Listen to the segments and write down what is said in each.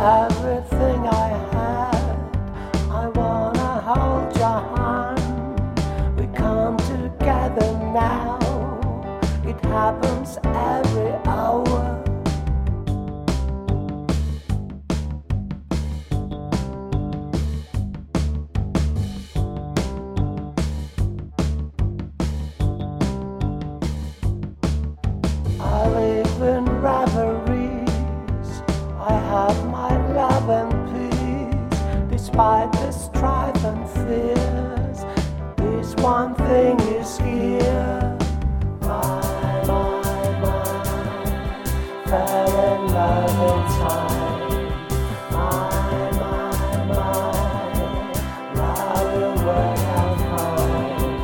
everything I had. I wanna hold your hand. We come together now. It happens every hour. I live in reveries. I have my love and peace. Despite the strife and fears, this one thing is here. Fell in love in time. Now we'll work out fine.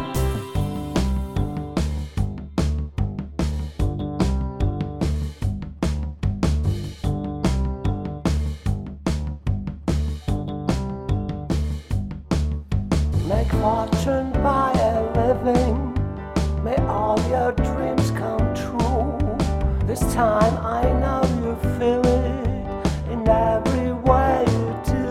Make fortune by a living. May all your dreams come true. This time I know you feel it in every way you do.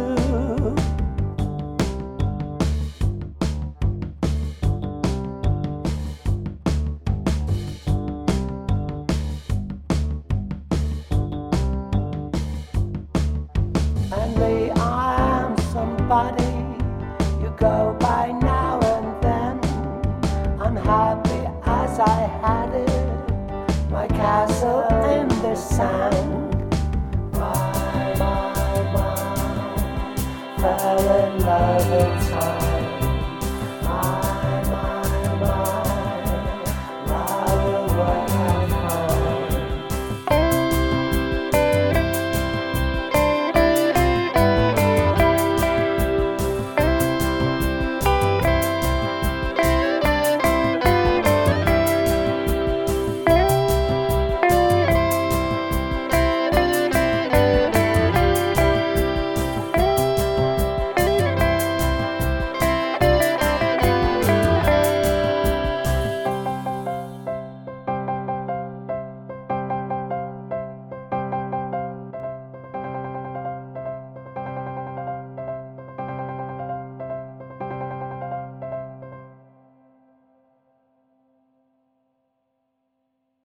And me, I am somebody you go by now and then. I'm happy as I had it, my castle in the sand. Fell in love in time.